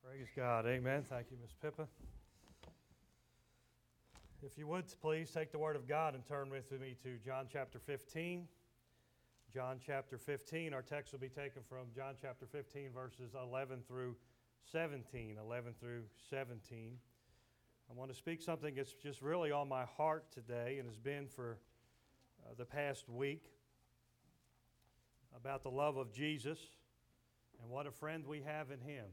Praise God. Amen. Thank you, Miss Pippa. If you would, please take the Word of God and turn with me to John chapter 15. John chapter 15. Our text will be taken from John chapter 15, verses 11 through 17. 11 through 17. I want to speak something that's just really on my heart today and has been for the past week about the love of Jesus and what a friend we have in Him.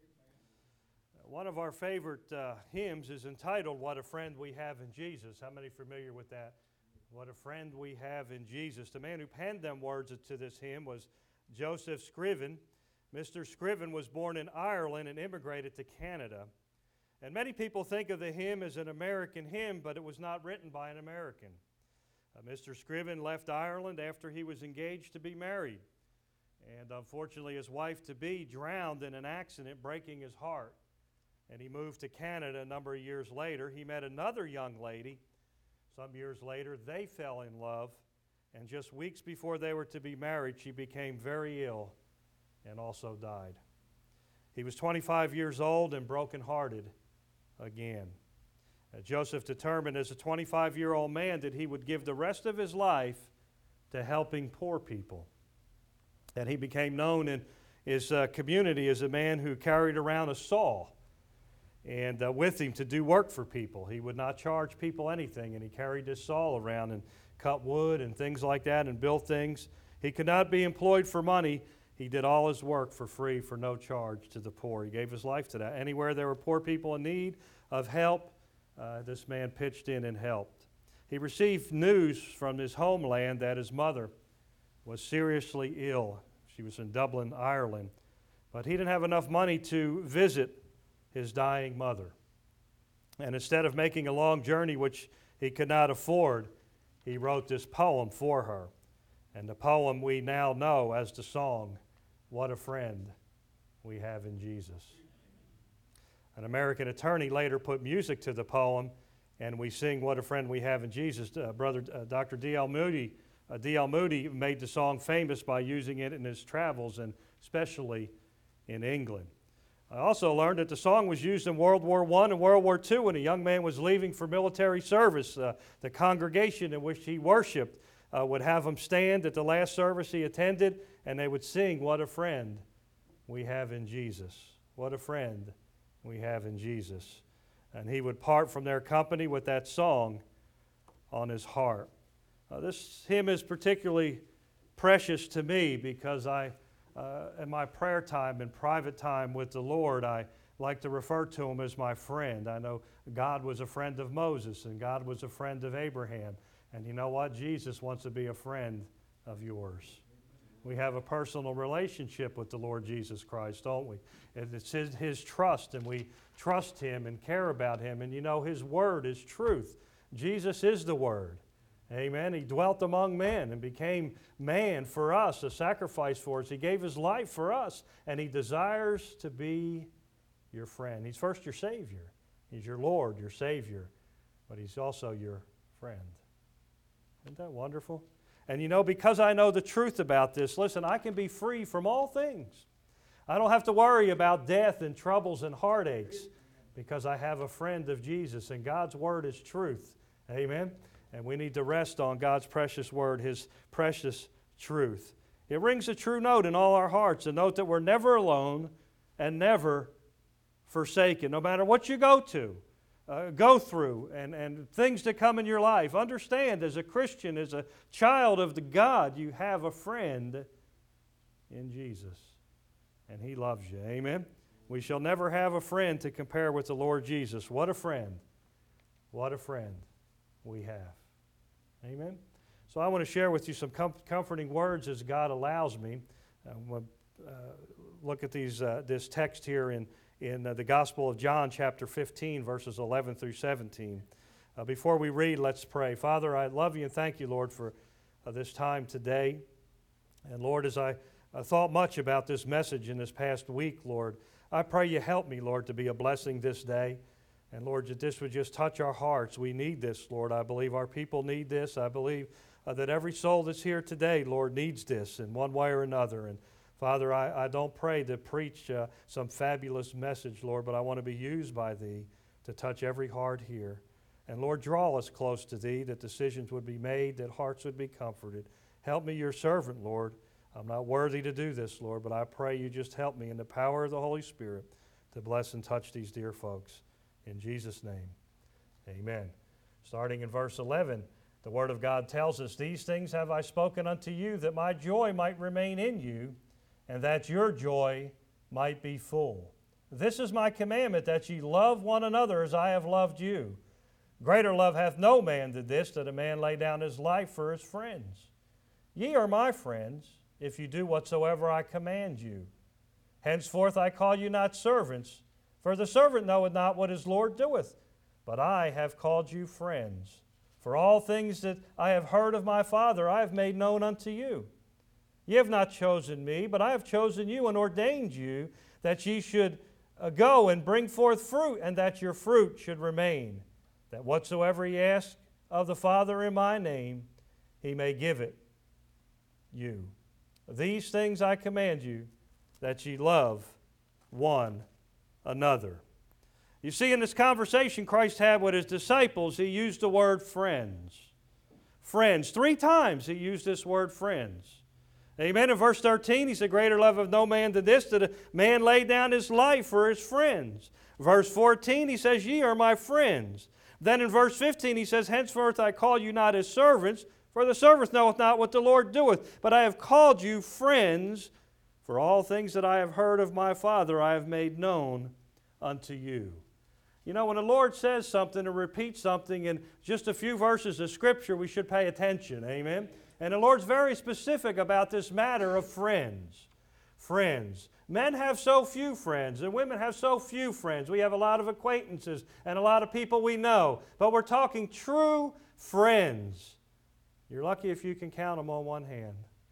One of our favorite hymns is entitled, What a Friend We Have in Jesus. How many are familiar with that? What a friend we have in Jesus. The man who penned them words to this hymn was Joseph Scriven. Mr. Scriven was born in Ireland and immigrated to Canada. And many people think of the hymn as an American hymn, but it was not written by an American. Mr. Scriven left Ireland after he was engaged to be married. And unfortunately, his wife-to-be drowned in an accident, breaking his heart. And he moved to Canada a number of years later. He met another young lady. Some years later, they fell in love. And just weeks before they were to be married, she became very ill and also died. He was 25 years old and brokenhearted again. Joseph determined as a 25-year-old man that he would give the rest of his life to helping poor people. And he became known in his community as a man who carried around a saw and with him to do work for people. He would not charge people anything, and he carried this saw around and cut wood and things like that and built things. He could not be employed for money. He did all his work for free for no charge to the poor. He gave his life to that. Anywhere there were poor people in need of help, this man pitched in and helped. He received news from his homeland that his mother was seriously ill. She was in Dublin, Ireland. But he didn't have enough money to visit his dying mother. And instead of making a long journey, which he could not afford, he wrote this poem for her. And the poem we now know as the song, What a Friend We Have in Jesus. An American attorney later put music to the poem, and we sing What a Friend We Have in Jesus. Dr. D.L. Moody made the song famous by using it in his travels, and especially in England. I also learned that the song was used in World War I and World War II when a young man was leaving for military service. The congregation in which he worshiped would have him stand at the last service he attended, and they would sing, What a Friend We Have in Jesus. What a friend we have in Jesus. And he would part from their company with that song on his heart. This hymn is particularly precious to me because in my prayer time and private time with the Lord, I like to refer to him as my friend. I know God was a friend of Moses and God was a friend of Abraham. And you know what? Jesus wants to be a friend of yours. We have a personal relationship with the Lord Jesus Christ, don't we? It's his trust, and we trust Him and care about Him. And you know, His Word is truth. Jesus is the Word. Amen. He dwelt among men and became man for us, a sacrifice for us. He gave His life for us, and He desires to be your friend. He's first your Savior. He's your Lord, your Savior, but He's also your friend. Isn't that wonderful? And you know, because I know the truth about this, listen, I can be free from all things. I don't have to worry about death and troubles and heartaches because I have a friend of Jesus, and God's Word is truth. Amen? And we need to rest on God's precious Word, His precious truth. It rings a true note in all our hearts, a note that we're never alone and never forsaken. No matter what you go through, and things that come in your life, understand as a Christian, as a child of the God, you have a friend in Jesus. And He loves you. Amen? We shall never have a friend to compare with the Lord Jesus. What a friend. What a friend we have. Amen? So I want to share with you some comforting words as God allows me. We'll look at this text here in the Gospel of John, chapter 15, verses 11 through 17. Before we read, let's pray. Father, I love you and thank you, Lord, for this time today. And Lord, as I thought much about this message in this past week, Lord, I pray you help me, Lord, to be a blessing this day. And Lord, that this would just touch our hearts. We need this, Lord. I believe our people need this. I believe that every soul that's here today, Lord, needs this in one way or another. And Father, I don't pray to preach some fabulous message, Lord, but I want to be used by Thee to touch every heart here. And Lord, draw us close to Thee, that decisions would be made, that hearts would be comforted. Help me, your servant, Lord. I'm not worthy to do this, Lord, but I pray you just help me in the power of the Holy Spirit to bless and touch these dear folks. In Jesus' name, amen. Starting in verse 11, the Word of God tells us, "These things have I spoken unto you, that my joy might remain in you, and that your joy might be full. This is my commandment, that ye love one another as I have loved you. Greater love hath no man than this, that a man lay down his life for his friends. Ye are my friends, if you do whatsoever I command you. Henceforth I call you not servants, for the servant knoweth not what his Lord doeth, but I have called you friends. For all things that I have heard of my Father I have made known unto you. Ye have not chosen me, but I have chosen you and ordained you, that ye should go and bring forth fruit, and that your fruit should remain, that whatsoever ye ask of the Father in my name, He may give it you. These things I command you, that ye love one another." You see, in this conversation Christ had with His disciples, He used the word friends. Friends. 3 times He used this word friends. Amen. In verse 13, He said, "Greater love of no man than this, that a man lay down his life for his friends." Verse 14, He says, "Ye are my friends." Then in verse 15, He says, "Henceforth I call you not as servants, for the servant knoweth not what the Lord doeth, but I have called you friends, for all things that I have heard of my Father I have made known unto you." You know, when the Lord says something or repeats something in just a few verses of Scripture, we should pay attention. Amen? And the Lord's very specific about this matter of friends. Friends. Men have so few friends, and women have so few friends. We have a lot of acquaintances and a lot of people we know, but we're talking true friends. You're lucky if you can count them on one hand.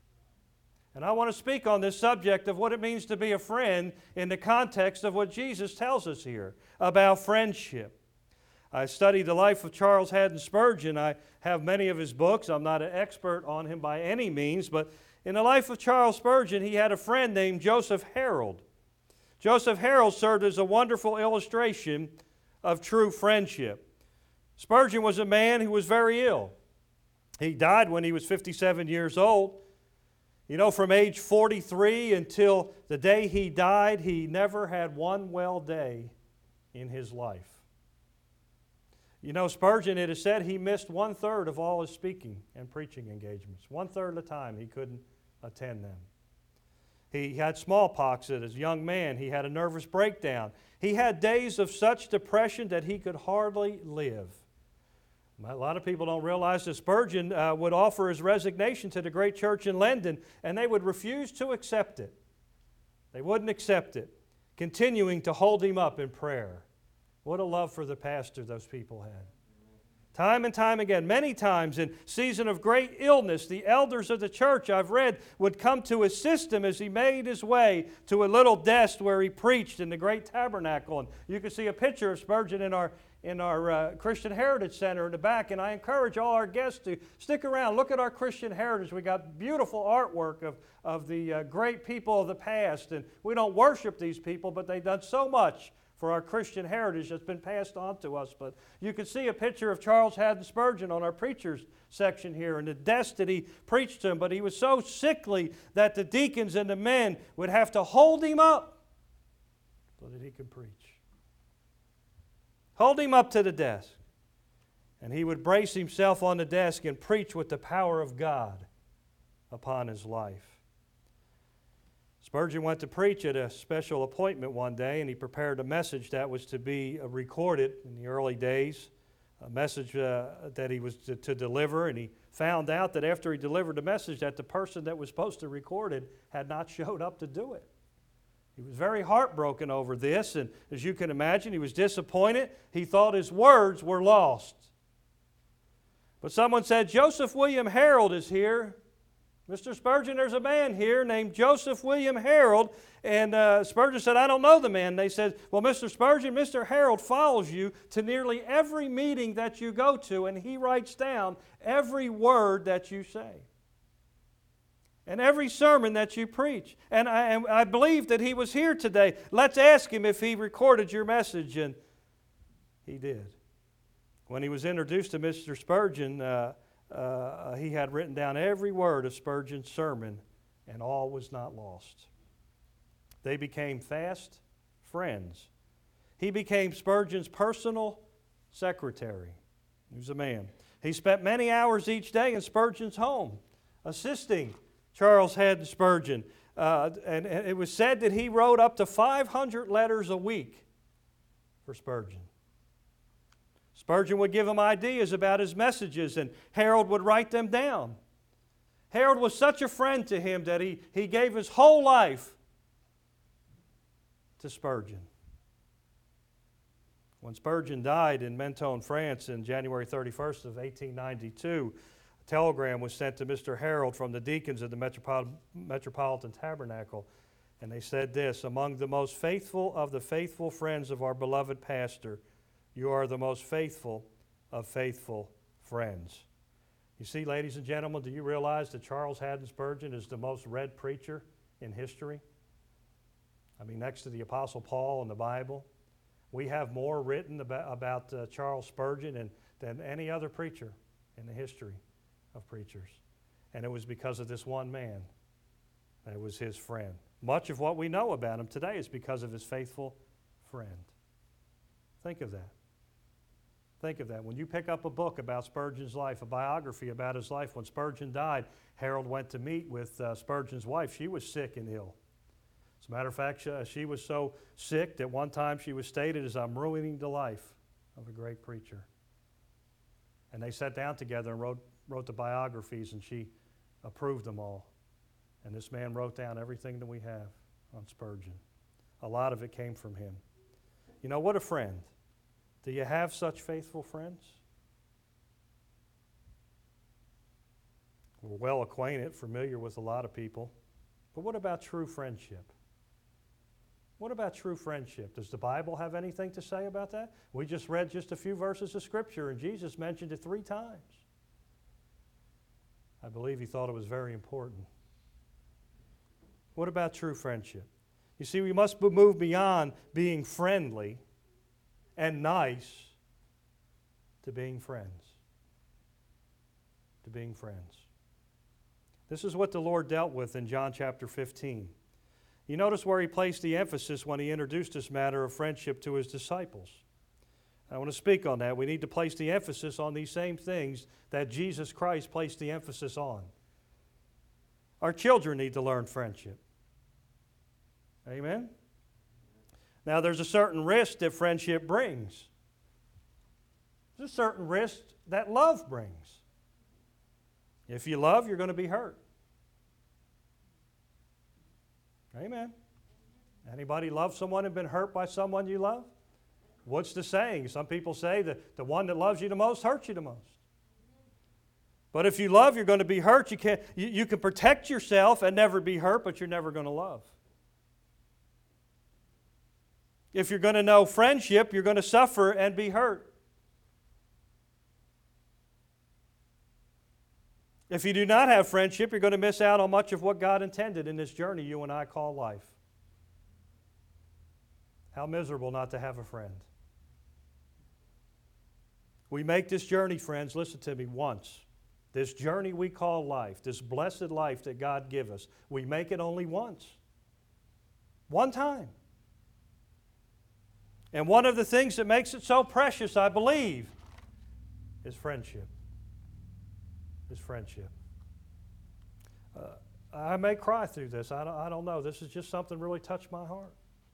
And I want to speak on this subject of what it means to be a friend in the context of what Jesus tells us here about friendship. I studied the life of Charles Haddon Spurgeon. I have many of his books. I'm not an expert on him by any means, but in the life of Charles Spurgeon, he had a friend named Joseph Harold. Joseph Harold served as a wonderful illustration of true friendship. Spurgeon was a man who was very ill. He died when he was 57 years old. You know, from age 43 until the day he died, he never had one well day in his life. You know, Spurgeon, it is said, he missed 1/3 of all his speaking and preaching engagements. 1/3 of the time he couldn't attend them. He had smallpox as a young man. He had a nervous breakdown. He had days of such depression that he could hardly live. A lot of people don't realize that Spurgeon would offer his resignation to the great church in London, and they would refuse to accept it. They wouldn't accept it, continuing to hold him up in prayer. What a love for the pastor those people had. Time and time again, many times in season of great illness, the elders of the church, I've read, would come to assist him as he made his way to a little desk where he preached in the great tabernacle. And you can see a picture of Spurgeon in our Christian Heritage Center in the back, and I encourage all our guests to stick around. Look at our Christian heritage. We got beautiful artwork of the great people of the past, and we don't worship these people, but they've done so much for our Christian heritage that's been passed on to us. But you can see a picture of Charles Haddon Spurgeon on our preachers section here, and the desk that he preached to him, but he was so sickly that the deacons and the men would have to hold him up so that he could preach. Hold him up to the desk. And he would brace himself on the desk and preach with the power of God upon his life. Spurgeon went to preach at a special appointment one day, and he prepared a message that was to be recorded in the early days, a message that he was to deliver, and he found out that after he delivered the message that the person that was supposed to record it had not showed up to do it. He was very heartbroken over this, and as you can imagine, he was disappointed. He thought his words were lost. But someone said, "Joseph William Harold is here. Mr. Spurgeon, there's a man here named Joseph William Harold." And Spurgeon said, "I don't know the man." They said, "Well, Mr. Spurgeon, Mr. Harold follows you to nearly every meeting that you go to, and he writes down every word that you say." and every sermon that you preach. And I believe that he was here today. Let's ask him if he recorded your message, and he did. When he was introduced to Mr. Spurgeon, he had written down every word of Spurgeon's sermon, and all was not lost. They became fast friends. He became Spurgeon's personal secretary. He was a man. He spent many hours each day in Spurgeon's home, assisting Charles Haddon Spurgeon. And it was said that he wrote up to 500 letters a week for Spurgeon. Spurgeon would give him ideas about his messages, and Harold would write them down. Harold was such a friend to him that he gave his whole life to Spurgeon. When Spurgeon died in Menton, France, in January 31st of 1892, a telegram was sent to Mr. Harold from the deacons of the Metropolitan Tabernacle, and they said this: "Among the most faithful of the faithful friends of our beloved pastor, you are the most faithful of faithful friends." You see, ladies and gentlemen, do you realize that Charles Haddon Spurgeon is the most read preacher in history? I mean, next to the Apostle Paul in the Bible. We have more written about Charles Spurgeon than any other preacher in the history of preachers. And it was because of this one man. That was his friend. Much of what we know about him today is because of his faithful friend. Think of that. Think of that. When you pick up a book about Spurgeon's life, a biography about his life, when Spurgeon died, Harold went to meet with Spurgeon's wife. She was sick and ill. As a matter of fact, she was so sick that one time she was stated as, "I'm ruining the life of a great preacher." And they sat down together and wrote the biographies, and she approved them all. And this man wrote down everything that we have on Spurgeon. A lot of it came from him. You know, what a friend. Do you have such faithful friends? We're well acquainted, familiar with a lot of people. But what about true friendship? What about true friendship? Does the Bible have anything to say about that? We just read just a few verses of Scripture, and Jesus mentioned it 3 times. I believe he thought it was very important. What about true friendship? You see, we must move beyond being friendly and nice to being friends. To being friends. This is what the Lord dealt with in John chapter 15. You notice where he placed the emphasis when he introduced this matter of friendship to his disciples. I want to speak on that. We need to place the emphasis on these same things that Jesus Christ placed the emphasis on. Our children need to learn friendship. Amen? Now, there's a certain risk that friendship brings. There's a certain risk that love brings. If you love, you're going to be hurt. Amen. Anybody love someone and been hurt by someone you love? What's the saying? Some people say that the one that loves you the most hurts you the most. But if you love, you're going to be hurt. You can protect yourself and never be hurt, but you're never going to love. If you're going to know friendship, you're going to suffer and be hurt. If you do not have friendship, you're going to miss out on much of what God intended in this journey you and I call life. How miserable not to have a friend. We make this journey, friends, listen to me, once. This journey we call life, this blessed life that God gives us, we make it only once. One time. And one of the things that makes it so precious, I believe, is friendship. Is friendship. I may cry through this. I don't know. This is just something really touched my heart.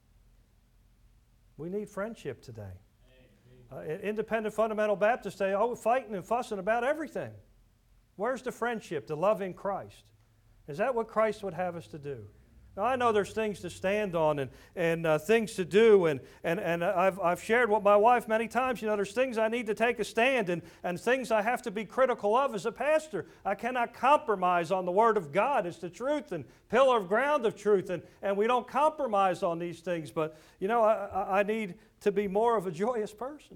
We need friendship today. Independent fundamental Baptists say, oh, we're fighting and fussing about everything. Where's the friendship, the love in Christ? Is that what Christ would have us to do? Now, I know there's things to stand on and things to do, and I've shared with my wife many times, you know, there's things I need to take a stand and things I have to be critical of as a pastor. I cannot compromise on the Word of God. It's the truth and pillar of ground of truth, and we don't compromise on these things. But, you know, I need to be more of a joyous person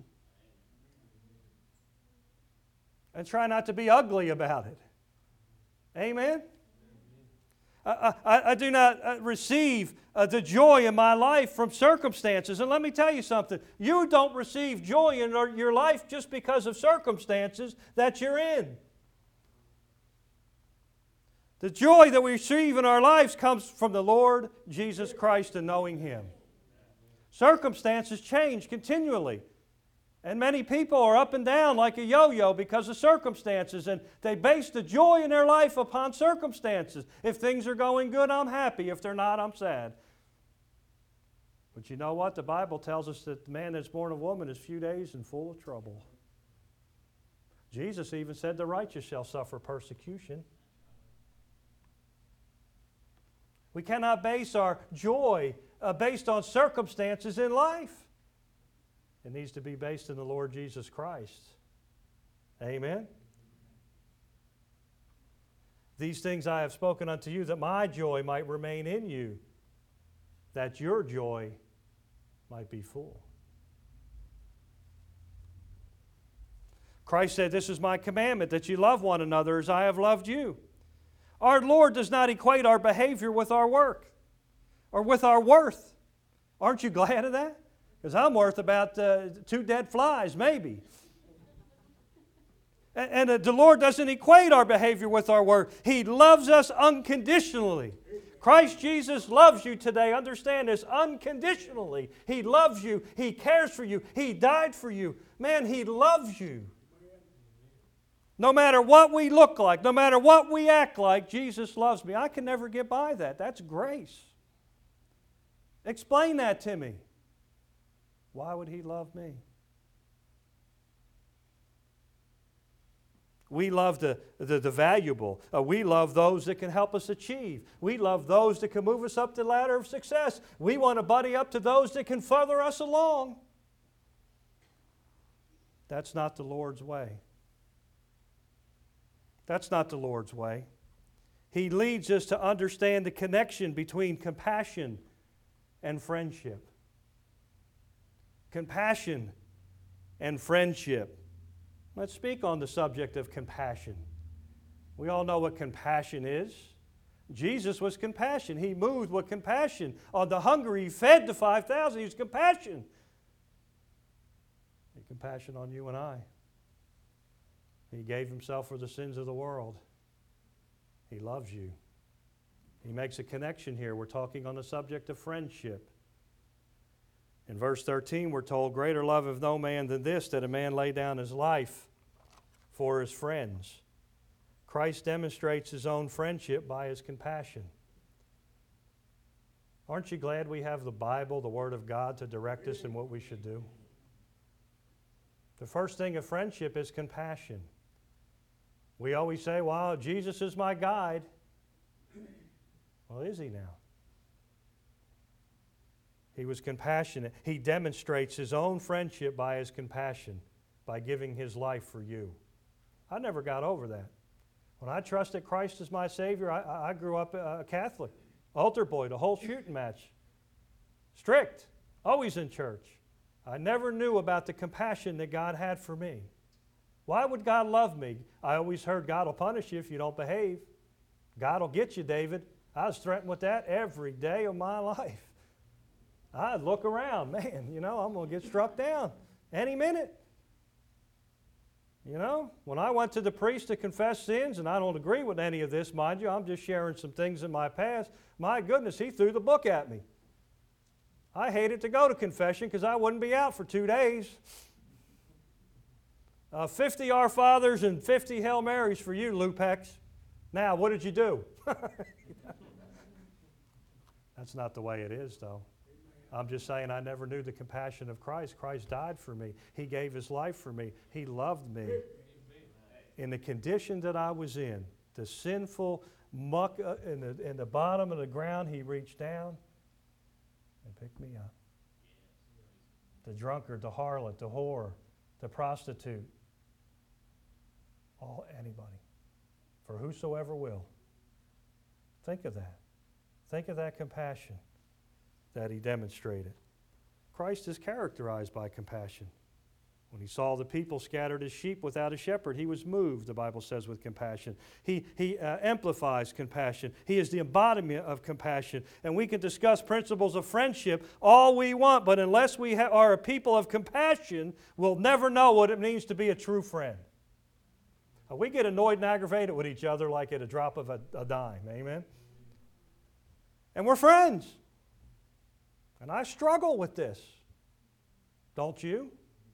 and try not to be ugly about it. Amen? I do not receive the joy in my life from circumstances. And let me tell you something. You don't receive joy in your life just because of circumstances that you're in. The joy that we receive in our lives comes from the Lord Jesus Christ and knowing Him. Circumstances change continually. And many people are up and down like a yo-yo because of circumstances, and they base the joy in their life upon circumstances. If things are going good, I'm happy. If they're not, I'm sad. But you know what? The Bible tells us that the man that's born of woman is few days and full of trouble. Jesus even said the righteous shall suffer persecution. We cannot base our joy based on circumstances in life. It needs to be based in the Lord Jesus Christ. Amen? These things I have spoken unto you, that my joy might remain in you, that your joy might be full. Christ said, this is my commandment, that you love one another as I have loved you. Our Lord does not equate our behavior with our work or with our worth. Aren't you glad of that? Because I'm worth about 2 dead flies, maybe. And the Lord doesn't equate our behavior with our worth. He loves us unconditionally. Christ Jesus loves you today. Understand this, unconditionally. He loves you. He cares for you. He died for you. Man, He loves you. No matter what we look like, no matter what we act like, Jesus loves me. I can never get by that. That's grace. Explain that to me. Why would He love me? We love the valuable. We love those that can help us achieve. We love those that can move us up the ladder of success. We want to buddy up to those that can further us along. That's not the Lord's way. That's not the Lord's way. He leads us to understand the connection between compassion and friendship. Compassion and friendship. Let's speak on the subject of compassion. We all know what compassion is. Jesus was compassion. He moved with compassion. On the hungry, He fed the 5,000. He was compassion. He had compassion on you and I. He gave Himself for the sins of the world. He loves you. He makes a connection here. We're talking on the subject of friendship. In verse 13, we're told, greater love of no man than this, that a man lay down his life for his friends. Christ demonstrates His own friendship by His compassion. Aren't you glad we have the Bible, the Word of God, to direct us in what we should do? The first thing of friendship is compassion. We always say, well, Jesus is my guide. Well, is He now? He was compassionate. He demonstrates His own friendship by His compassion, by giving His life for you. I never got over that. When I trusted Christ as my Savior, I grew up a Catholic, altar boy, the whole shooting match. Strict, always in church. I never knew about the compassion that God had for me. Why would God love me? I always heard God will punish you if you don't behave. God will get you, David. I was threatened with that every day of my life. I'd look around, man, I'm going to get struck down any minute. When I went to the priest to confess sins, and I don't agree with any of this, mind you, I'm just sharing some things in my past. My goodness, he threw the book at me. I hated to go to confession because I wouldn't be out for 2 days. 50 Our Fathers and 50 Hail Marys for you, Lupex. Now, what did you do? That's not the way it is, though. I'm just saying I never knew the compassion of Christ. Christ died for me. He gave His life for me. He loved me. In the condition that I was in, the sinful muck in the bottom of the ground, He reached down and picked me up. The drunkard, the harlot, the whore, the prostitute, anybody, for whosoever will. Think of that. Think of that compassion that He demonstrated. Christ is characterized by compassion. When he saw the people scattered as sheep without a shepherd, he was moved, the Bible says, with compassion. He amplifies compassion. He is the embodiment of compassion. And we can discuss principles of friendship all we want, but unless we are a people of compassion, we'll never know what it means to be a true friend. We get annoyed and aggravated with each other like at a drop of a dime. Amen? And we're friends. And I struggle with this. Don't you?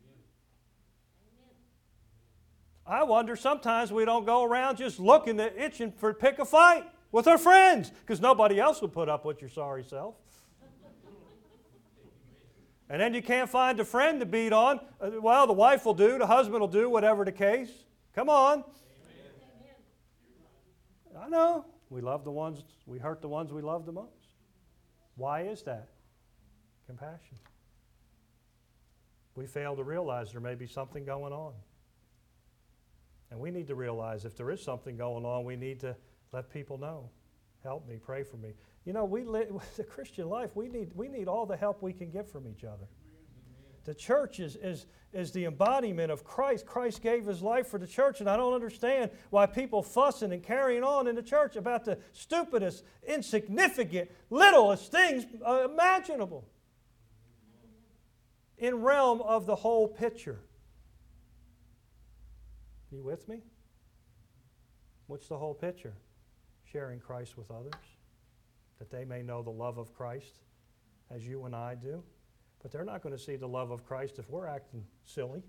I wonder sometimes we don't go around just looking at itching for pick a fight with our friends because nobody else would put up with your sorry self. And then you can't find a friend to beat on. Well, the wife will do, the husband will do, whatever the case. Come on. Amen. I know. We love the ones, we hurt the ones we love the most. Why is that? Compassion. We fail to realize there may be something going on. And we need to realize if there is something going on, we need to let people know. Help me, pray for me. You know, the Christian life, we need all the help we can get from each other. The church is the embodiment of Christ. Christ gave His life for the church, and I don't understand why people fussing and carrying on in the church about the stupidest, insignificant, littlest things imaginable in realm of the whole picture. You with me? What's the whole picture? Sharing Christ with others, that they may know the love of Christ as you and I do. But they're not going to see the love of Christ if we're acting silly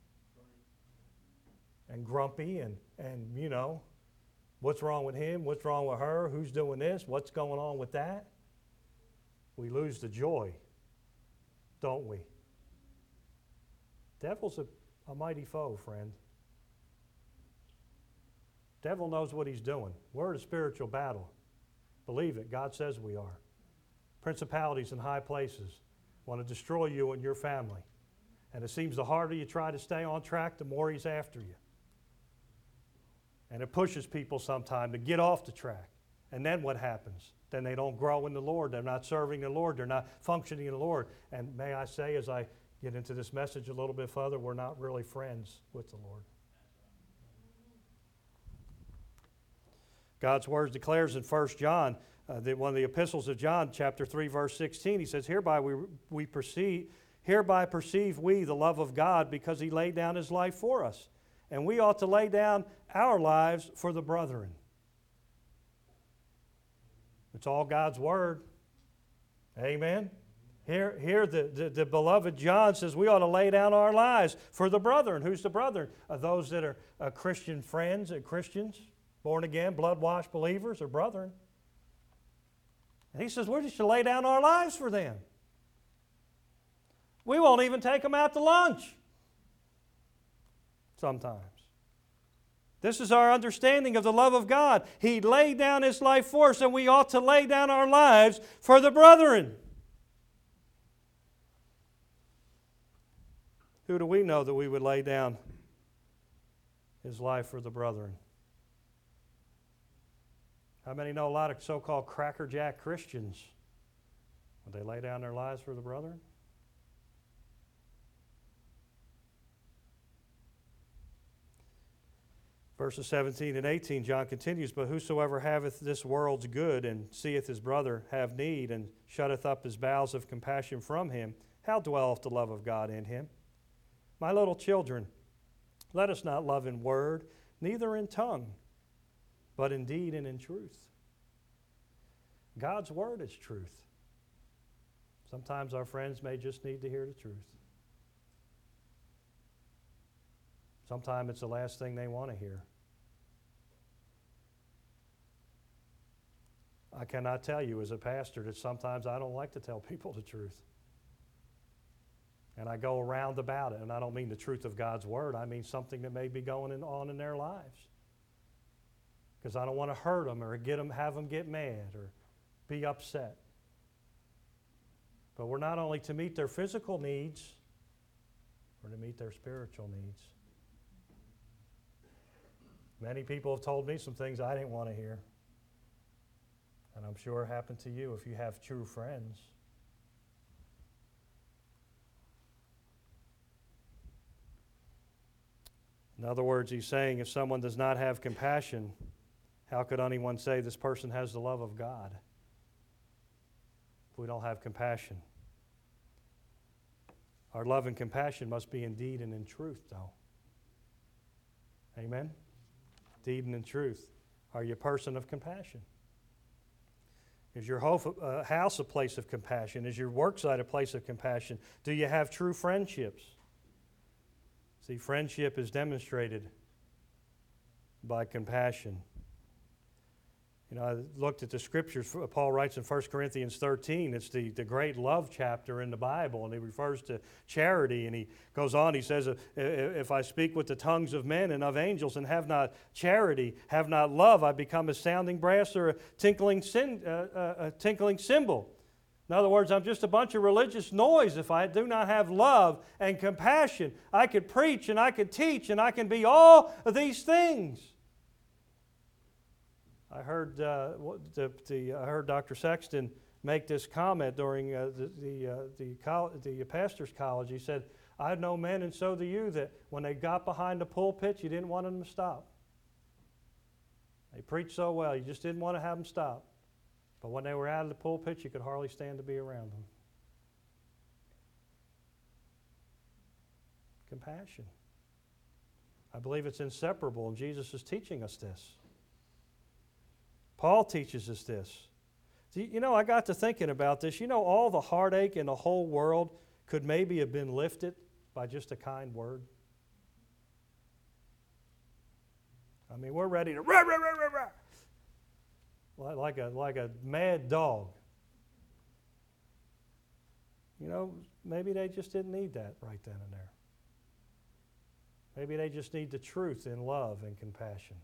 and grumpy and you know, what's wrong with him, what's wrong with her, who's doing this, what's going on with that. We lose the joy, don't we? Devil's a mighty foe, friend. Devil knows what he's doing. We're in a spiritual battle. Believe it. God says we are. Principalities in high places want to destroy you and your family. And it seems the harder you try to stay on track, the more he's after you. And it pushes people sometimes to get off the track. And then what happens? Then they don't grow in the Lord. They're not serving the Lord. They're not functioning in the Lord. And may I say, as I get into this message a little bit further, we're not really friends with the Lord. God's Word declares in 1 John, one of the epistles of John, chapter 3, verse 16, he says, Hereby perceive we the love of God because He laid down His life for us. And we ought to lay down our lives for the brethren. It's all God's Word. Amen. Here the beloved John says we ought to lay down our lives for the brethren. Who's the brethren? Those that are Christian friends and Christians. Born again, blood-washed believers or brethren. And he says, we just should lay down our lives for them. We won't even take them out to lunch sometimes. This is our understanding of the love of God. He laid down His life for us, and we ought to lay down our lives for the brethren. Who do we know that we would lay down His life for the brethren? How many know a lot of so-called crackerjack Christians? Would they lay down their lives for the brethren? Verses 17 and 18, John continues, But whosoever haveth this world's good, and seeth his brother have need, and shutteth up his bowels of compassion from him, how dwelleth the love of God in him? My little children, let us not love in word, neither in tongue, but in deed and in truth. God's Word is truth. Sometimes our friends may just need to hear the truth. Sometimes it's the last thing they want to hear. I cannot tell you as a pastor that sometimes I don't like to tell people the truth. And I go around about it, and I don't mean the truth of God's Word. I mean something that may be going on in their lives. Because I don't want to hurt them or have them get mad or be upset. But we're not only to meet their physical needs, we're to meet their spiritual needs. Many people have told me some things I didn't want to hear. And I'm sure it happened to you if you have true friends. In other words, he's saying if someone does not have compassion, how could anyone say this person has the love of God if we don't have compassion? Our love and compassion must be in deed and in truth, though. Amen? Deed and in truth. Are you a person of compassion? Is your house a place of compassion? Is your worksite a place of compassion? Do you have true friendships? See, friendship is demonstrated by compassion. You know, I looked at the scriptures. Paul writes in 1 Corinthians 13, it's the great love chapter in the Bible, and he refers to charity, and he goes on, he says, if I speak with the tongues of men and of angels and have not charity, have not love, I become a sounding brass or a tinkling cymbal. In other words, I'm just a bunch of religious noise if I do not have love and compassion. I could preach and I could teach and I can be all of these things. I heard Dr. Sexton make this comment during the pastor's college. He said, I know men, and so do you, that when they got behind the pulpit, you didn't want them to stop. They preached so well, you just didn't want to have them stop. But when they were out of the pulpit, you could hardly stand to be around them. Compassion. I believe it's inseparable, and Jesus is teaching us this. Paul teaches us this. You know, I got to thinking about this. You know, all the heartache in the whole world could maybe have been lifted by just a kind word. I mean, we're ready to rah, rah, rah, rah, rah, like a mad dog. You know, maybe they just didn't need that right then and there. Maybe they just need the truth in love and compassion.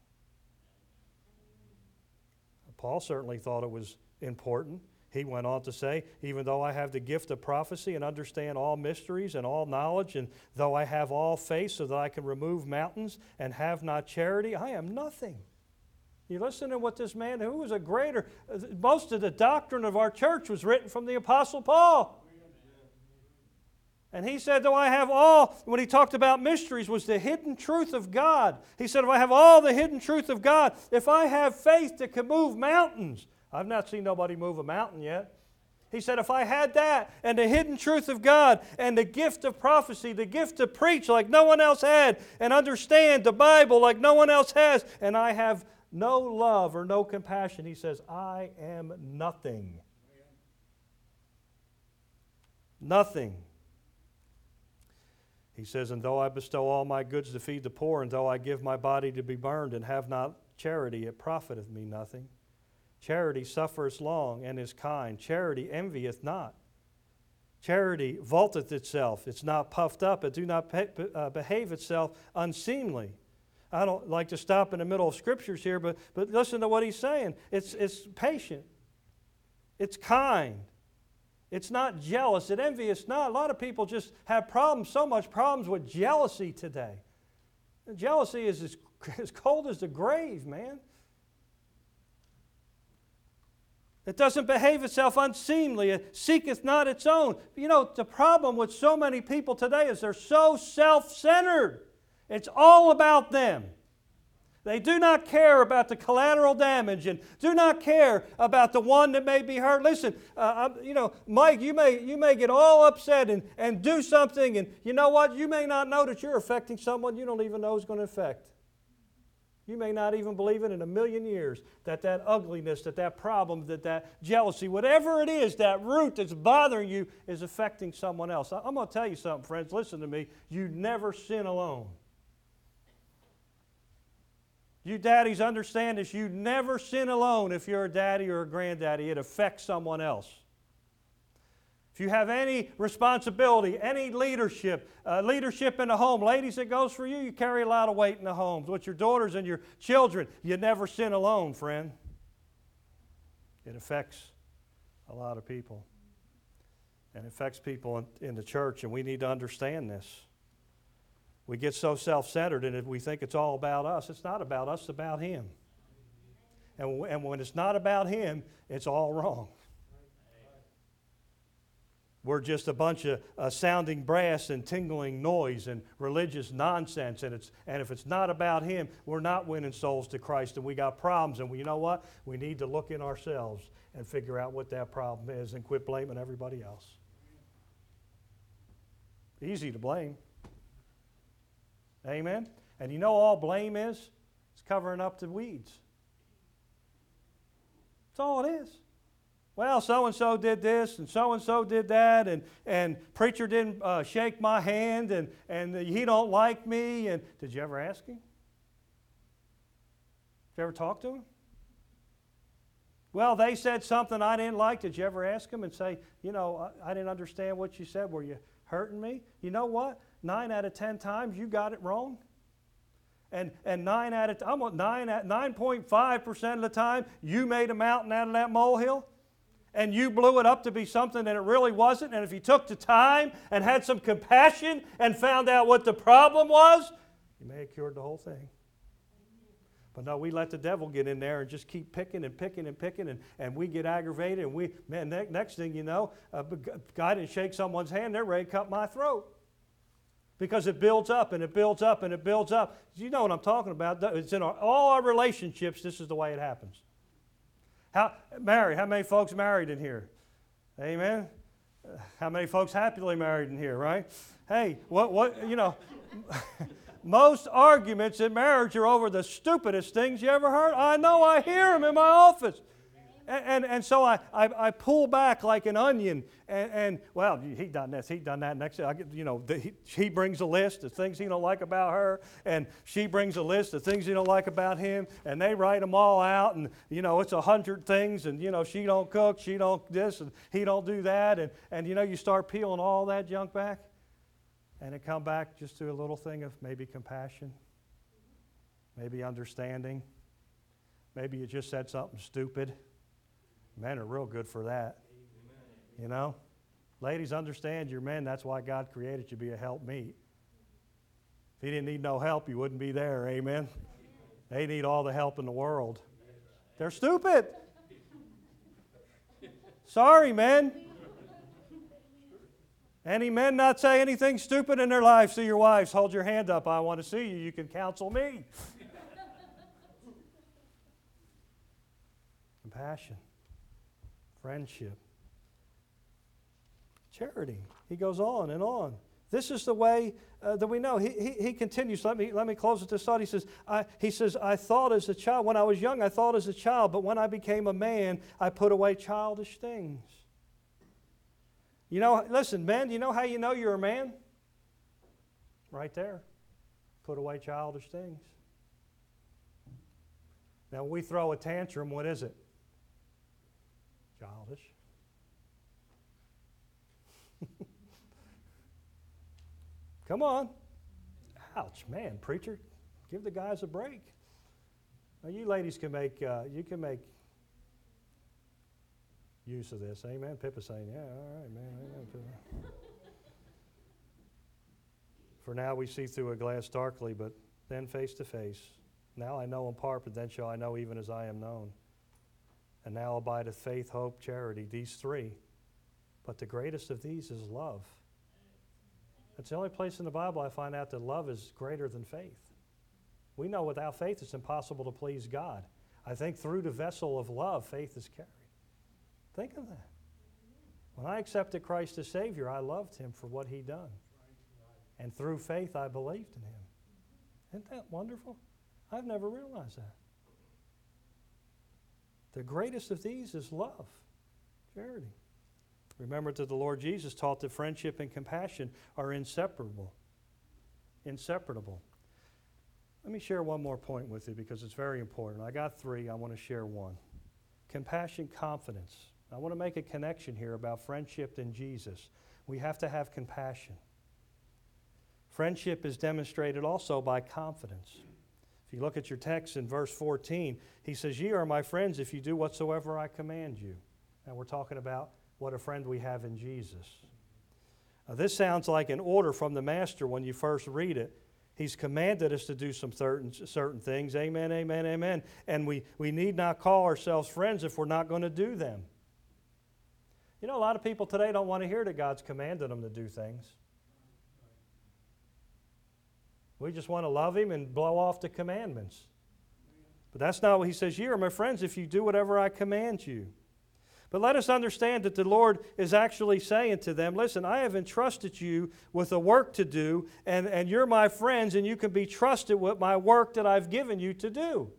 Paul certainly thought it was important. He went on to say, even though I have the gift of prophecy and understand all mysteries and all knowledge, and though I have all faith so that I can remove mountains and have not charity, I am nothing. You listen to what this man, who was a greater, most of the doctrine of our church was written from the Apostle Paul. And he said, though I have all, when he talked about mysteries, was the hidden truth of God. He said, if I have all the hidden truth of God, if I have faith that can move mountains, I've not seen nobody move a mountain yet. He said, if I had that and the hidden truth of God and the gift of prophecy, the gift to preach like no one else had, and understand the Bible like no one else has, and I have no love or no compassion, he says, I am nothing. Nothing. He says, and though I bestow all my goods to feed the poor, and though I give my body to be burned, and have not charity, it profiteth me nothing. Charity suffereth long, and is kind. Charity envieth not. Charity vaulteth itself. It's not puffed up. It do not behave itself unseemly. I don't like to stop in the middle of scriptures here, but listen to what he's saying. It's patient. It's kind. It's not jealous. It envious not. A lot of people just have so much problems with jealousy today. And jealousy is as cold as the grave, man. It doesn't behave itself unseemly. It seeketh not its own. You know, the problem with so many people today is they're so self-centered. It's all about them. They do not care about the collateral damage and do not care about the one that may be hurt. Listen, Mike, you may get all upset and do something, and you know what? You may not know that you're affecting someone you don't even know is going to affect. You may not even believe it in a million years that ugliness, that problem, that jealousy, whatever it is, that root that's bothering you is affecting someone else. I'm going to tell you something, friends. Listen to me. You never sin alone. You daddies understand this. You never sin alone if you're a daddy or a granddaddy. It affects someone else. If you have any responsibility, any leadership in the home, ladies, it goes for you. You carry a lot of weight in the homes. With your daughters and your children, you never sin alone, friend. It affects a lot of people. And it affects people in the church, and we need to understand this. We get so self-centered and we think it's all about us. It's not about us, it's about Him. And when it's not about Him, it's all wrong. We're just a bunch of sounding brass and tingling noise and religious nonsense. And if it's not about Him, we're not winning souls to Christ, and we got problems. And you know what? We need to look in ourselves and figure out what that problem is and quit blaming everybody else. Easy to blame. Amen? And you know all blame is? It's covering up the weeds. That's all it is. Well, so-and-so did this, and so-and-so did that, and preacher didn't shake my hand, and he don't like me. And did you ever ask him? Did you ever talk to him? Well, they said something I didn't like. Did you ever ask him and say, you know, I didn't understand what you said. Were you hurting me? You know what? 9 out of 10 times you got it wrong. And 9.5% of the time you made a mountain out of that molehill. And you blew it up to be something that it really wasn't. And if you took the time and had some compassion and found out what the problem was, you may have cured the whole thing. But no, we let the devil get in there and just keep picking and picking and picking, and we get aggravated. And next thing you know, God didn't shake someone's hand, they're ready to cut my throat. Because it builds up and it builds up and it builds up. You know what I'm talking about. It's in all our relationships, this is the way it happens. How many folks married in here? Amen? How many folks happily married in here, right? Hey, most arguments in marriage are over the stupidest things you ever heard. I know, I hear them in my office. And so I pull back like an onion, and well, he done this, he done that. Next, he brings a list of things he don't like about her, and she brings a list of things he don't like about him, and they write them all out, and it's 100 things, and she don't cook, she don't this, and he don't do that, and you start peeling all that junk back, and it come back just to a little thing of maybe compassion, maybe understanding, maybe you just said something stupid. Men are real good for that. Ladies, understand your men. That's why God created you to be a helpmeet. If He didn't need no help, you wouldn't be there. Amen? They need all the help in the world. They're stupid. Sorry, men. Any men not say anything stupid in their lives to your wives? Hold your hand up. I want to see you. You can counsel me. Compassion. Friendship. Charity. He goes on and on. This is the way that we know. He continues. Let me close with this thought. He says, I thought as a child, when I was young, I thought as a child, but when I became a man, I put away childish things. Listen, men, you know how you know you're a man? Right there. Put away childish things. Now, when we throw a tantrum, what is it? Childish. Come on. Ouch, man, preacher, give the guys a break. Now, you ladies can make use of this. Amen. Pippa's saying, yeah, all right, man. Amen. For now we see through a glass darkly, but then face to face. Now I know in part, but then shall I know even as I am known. And now abideth faith, hope, charity, these three. But the greatest of these is love. That's the only place in the Bible I find out that love is greater than faith. We know without faith it's impossible to please God. I think through the vessel of love, faith is carried. Think of that. When I accepted Christ as Savior, I loved Him for what He done. And through faith, I believed in Him. Isn't that wonderful? I've never realized that. The greatest of these is love, charity. Remember that the Lord Jesus taught that friendship and compassion are inseparable. Inseparable. Let me share one more point with you because it's very important. I got 3. I want to share one. Compassion, confidence. I want to make a connection here about friendship and Jesus. We have to have compassion. Friendship is demonstrated also by confidence. If you look at your text in verse 14, he says, ye are my friends if you do whatsoever I command you. And we're talking about what a friend we have in Jesus. This sounds like an order from the Master when you first read it. He's commanded us to do some certain things. Amen, amen, amen. And we need not call ourselves friends if we're not going to do them. You know, a lot of people today don't want to hear that God's commanded them to do things. We just want to love Him and blow off the commandments. But that's not what He says. You are my friends if you do whatever I command you. But let us understand that the Lord is actually saying to them, listen, I have entrusted you with a work to do, and you're my friends, and you can be trusted with my work that I've given you to do.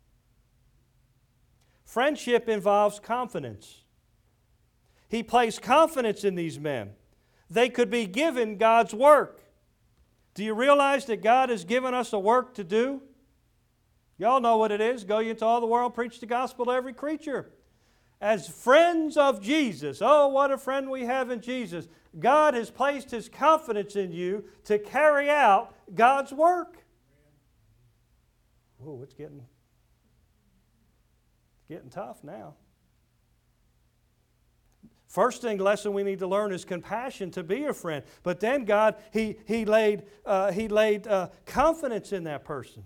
Friendship involves confidence. He placed confidence in these men. They could be given God's work. Do you realize that God has given us a work to do? Y'all know what it is. Go ye into all the world, preach the gospel to every creature. As friends of Jesus, oh, what a friend we have in Jesus. God has placed His confidence in you to carry out God's work. Whoa, it's getting tough now. First lesson we need to learn is compassion to be a friend. But then God, He laid confidence in that person.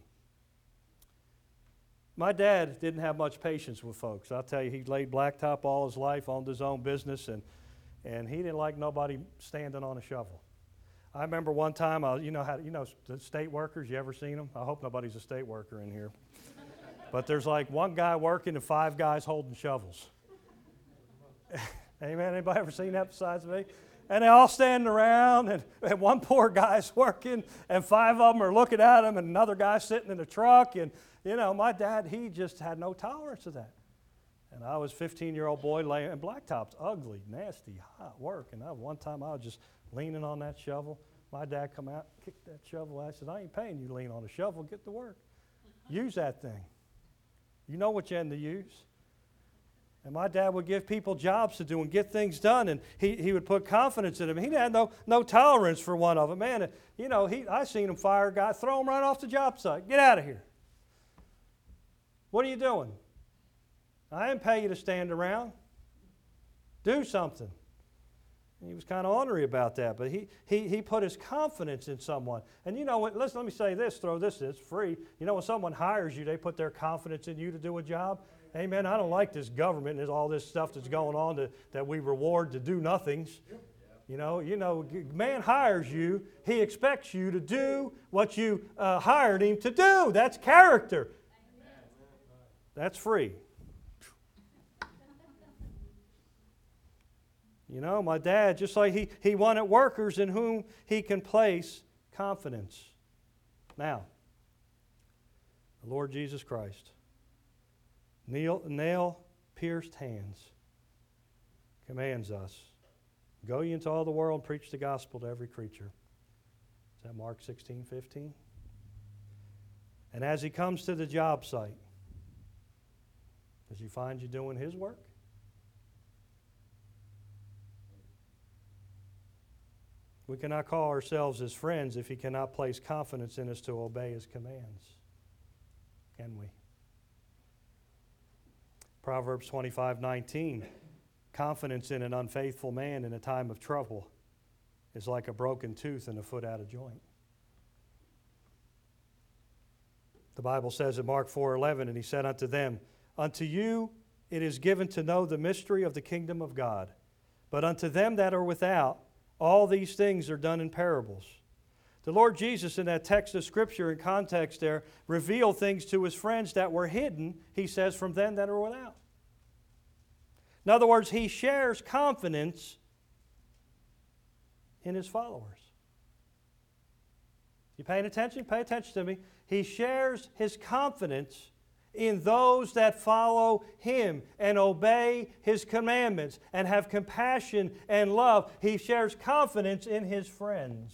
My dad didn't have much patience with folks. I'll tell you, he laid blacktop all his life, owned his own business, and he didn't like nobody standing on a shovel. I remember one time, you know the state workers, you ever seen them? I hope nobody's a state worker in here. But there's like one guy working and 5 guys holding shovels. Amen? Anybody ever seen that besides me? And they all standing around, and one poor guy's working, and 5 of them are looking at him, and another guy's sitting in the truck. And, you know, my dad, he just had no tolerance of that. And I was a 15-year-old boy laying, and blacktop's ugly, nasty, hot work. And one time I was just leaning on that shovel. My dad come out, kicked that shovel out. I said, I ain't paying you to lean on a shovel. Get to work. Use that thing. You know what you end to use. And my dad would give people jobs to do and get things done, and he would put confidence in them. He had no tolerance for one of them. Man, you know, I seen him fire a guy, throw him right off the job site. Get out of here. What are you doing? I didn't pay you to stand around. Do something. And he was kind of ornery about that, but he put his confidence in someone. And you know what, let me say this, throw this, it's free. You know, when someone hires you, they put their confidence in you to do a job. Amen. I don't like this government and all this stuff that's going on that we reward to do nothings. You know, man hires you. He expects you to do what you hired him to do. That's character. That's free. You know, my dad, just like he wanted workers in whom he can place confidence. Now, the Lord Jesus Christ. Nail-pierced hands commands us, go ye into all the world and preach the gospel to every creature. Is that Mark 16:15? And as he comes to the job site, does he find you doing his work? We cannot call ourselves his friends if he cannot place confidence in us to obey his commands. Can we? Proverbs 25:19, confidence in an unfaithful man in a time of trouble is like a broken tooth and a foot out of joint. The Bible says in Mark 4:11, and he said unto them, unto you it is given to know the mystery of the kingdom of God, but unto them that are without, all these things are done in parables. The Lord Jesus, in that text of Scripture and context there, revealed things to his friends that were hidden, he says, from them that are without. In other words, he shares confidence in his followers. You paying attention? Pay attention to me. He shares his confidence in those that follow him and obey his commandments and have compassion and love. He shares confidence in his friends.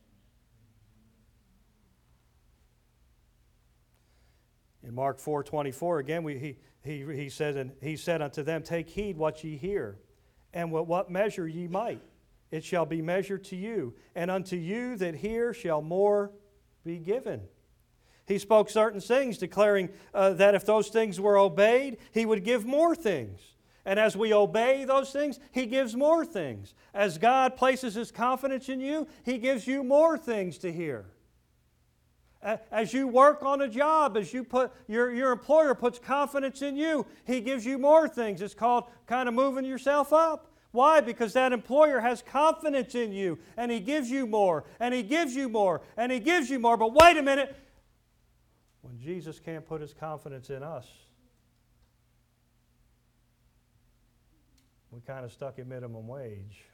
In Mark 4:24, again, he said unto them, take heed what ye hear, and with what measure ye might, it shall be measured to you, and unto you that hear shall more be given. He spoke certain things, declaring that if those things were obeyed, he would give more things. And as we obey those things, he gives more things. As God places his confidence in you, he gives you more things to hear. As you work on a job, as you put your employer puts confidence in you, he gives you more things. It's called kind of moving yourself up. Why? Because that employer has confidence in you, and he gives you more, and he gives you more, and he gives you more. But wait a minute. When Jesus can't put his confidence in us, we kind of stuck at minimum wage.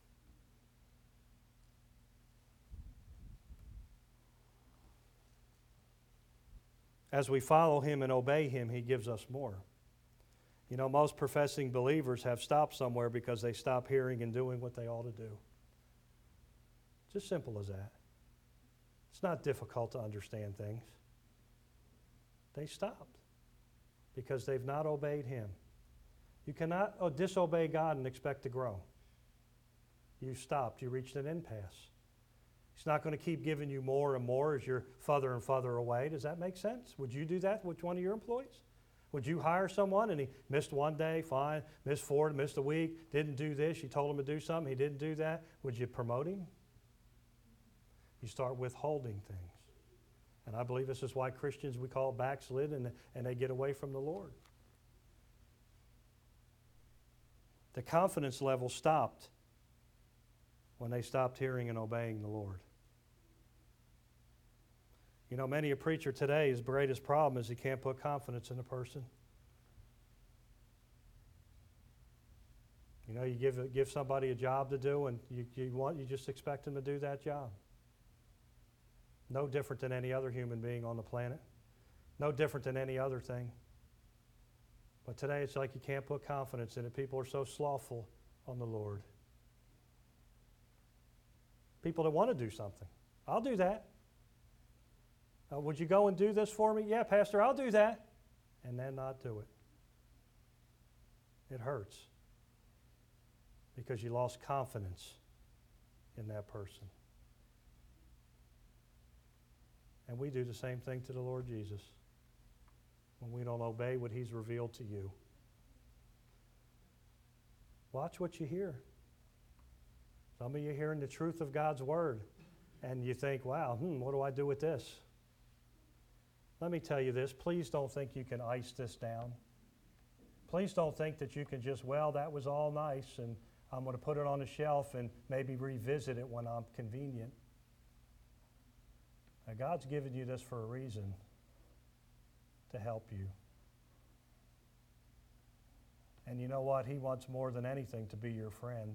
As we follow him and obey him, he gives us more. You know, most professing believers have stopped somewhere because they stop hearing and doing what they ought to do. It's as simple as that. It's not difficult to understand things. They stopped because they've not obeyed him. You cannot disobey God and expect to grow. You stopped. You reached an impasse. He's not going to keep giving you more and more as you're further and further away. Does that make sense? Would you do that with one of your employees? Would you hire someone and he missed one day, fine, missed 4, missed a week, didn't do this, you told him to do something, he didn't do that? Would you promote him? You start withholding things. And I believe this is why Christians, we call it backslid, and they get away from the Lord. The confidence level stopped when they stopped hearing and obeying the Lord. You know, many a preacher today, his greatest problem is he can't put confidence in a person. You know, you give somebody a job to do, and you just expect them to do that job. No different than any other human being on the planet. No different than any other thing. But today it's like you can't put confidence in it. People are so slothful on the Lord. People that want to do something. I'll do that. Would you go and do this for me? Yeah, Pastor, I'll do that. And then not do it. It hurts. Because you lost confidence in that person. And we do the same thing to the Lord Jesus when we don't obey what he's revealed to you. Watch what you hear. Some of you hearing the truth of God's word, and you think, wow, what do I do with this? Let me tell you this. Please don't think you can ice this down. Please don't think that you can just, well, that was all nice, and I'm going to put it on a shelf and maybe revisit it when I'm convenient. Now, God's given you this for a reason, to help you. And you know what? He wants more than anything to be your friend.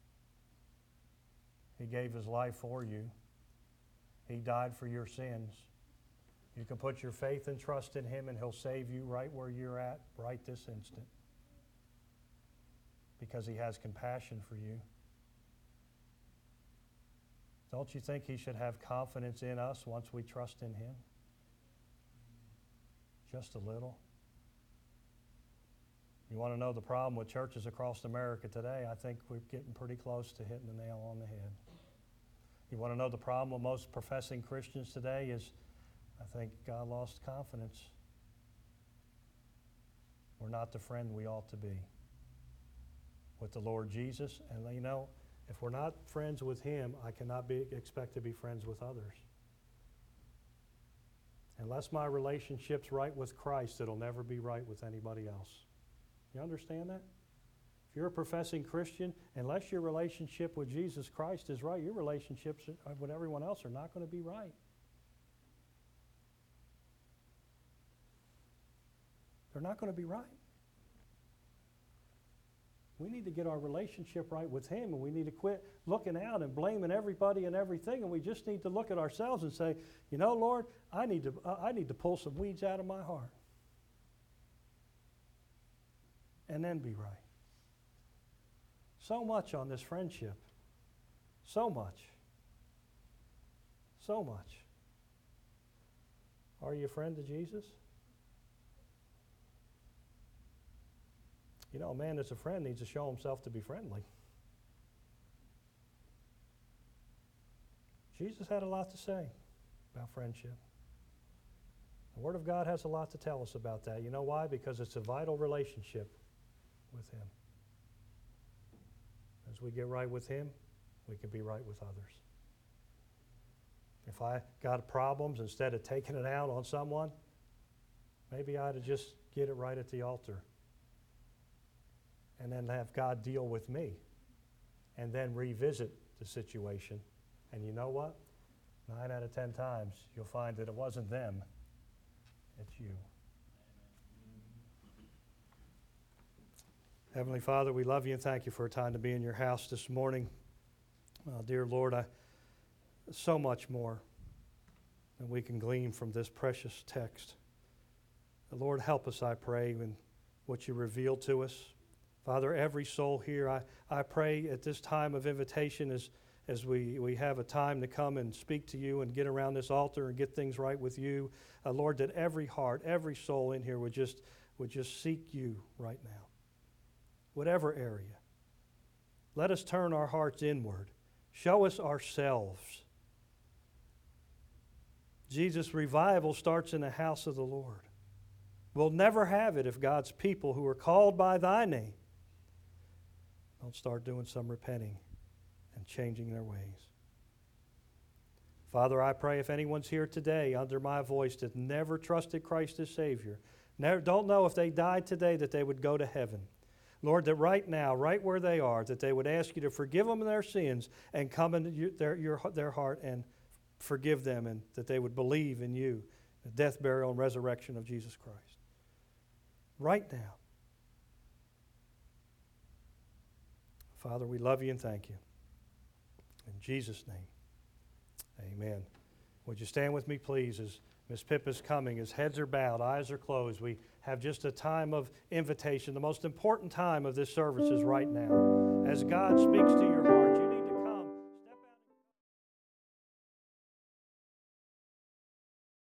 He gave his life for you. He died for your sins. You can put your faith and trust in him, and he'll save you right where you're at right this instant. Because he has compassion for you. Don't you think he should have confidence in us once we trust in him? Just a little. You want to know the problem with churches across America today? I think we're getting pretty close to hitting the nail on the head. You want to know the problem with most professing Christians today is, I think God lost confidence. We're not the friend we ought to be with the Lord Jesus. And you know, if we're not friends with him, I cannot expect to be friends with others. Unless my relationship's right with Christ, it'll never be right with anybody else. You understand that? If you're a professing Christian, unless your relationship with Jesus Christ is right, your relationships with everyone else are not going to be right. They're not going to be right. We need to get our relationship right with him, and we need to quit looking out and blaming everybody and everything, and we just need to look at ourselves and say, you know, Lord, I need to pull some weeds out of my heart. And then be right. So much on this friendship. So much. So much. Are you a friend to Jesus? You know, a man that's a friend needs to show himself to be friendly. Jesus had a lot to say about friendship. The Word of God has a lot to tell us about that. You know why? Because it's a vital relationship with him. As we get right with him, we can be right with others. If I got problems, instead of taking it out on someone, maybe I ought to just get it right at the altar. And then have God deal with me and then revisit the situation. And you know what? 9 out of 10 times, you'll find that it wasn't them, it's you. Heavenly Father, we love you and thank you for a time to be in your house this morning. Dear Lord, so much more than we can glean from this precious text. Lord, help us, I pray, in what you reveal to us. Father, every soul here, I pray at this time of invitation as we have a time to come and speak to you and get around this altar and get things right with you, Lord, that every heart, every soul in here would just seek you right now. Whatever area. Let us turn our hearts inward. Show us ourselves. Jesus' revival starts in the house of the Lord. We'll never have it if God's people who are called by thy name don't start doing some repenting and changing their ways. Father, I pray if anyone's here today under my voice that never trusted Christ as Savior, don't know if they died today that they would go to heaven. Lord, that right now, right where they are, that they would ask you to forgive them their sins and come into their heart and forgive them, and that they would believe in you, the death, burial, and resurrection of Jesus Christ. Right now. Father, we love you and thank you. In Jesus' name, amen. Would you stand with me, please, as Miss Pippa's coming, as heads are bowed, eyes are closed. We have just a time of invitation. The most important time of this service is right now. As God speaks to your heart,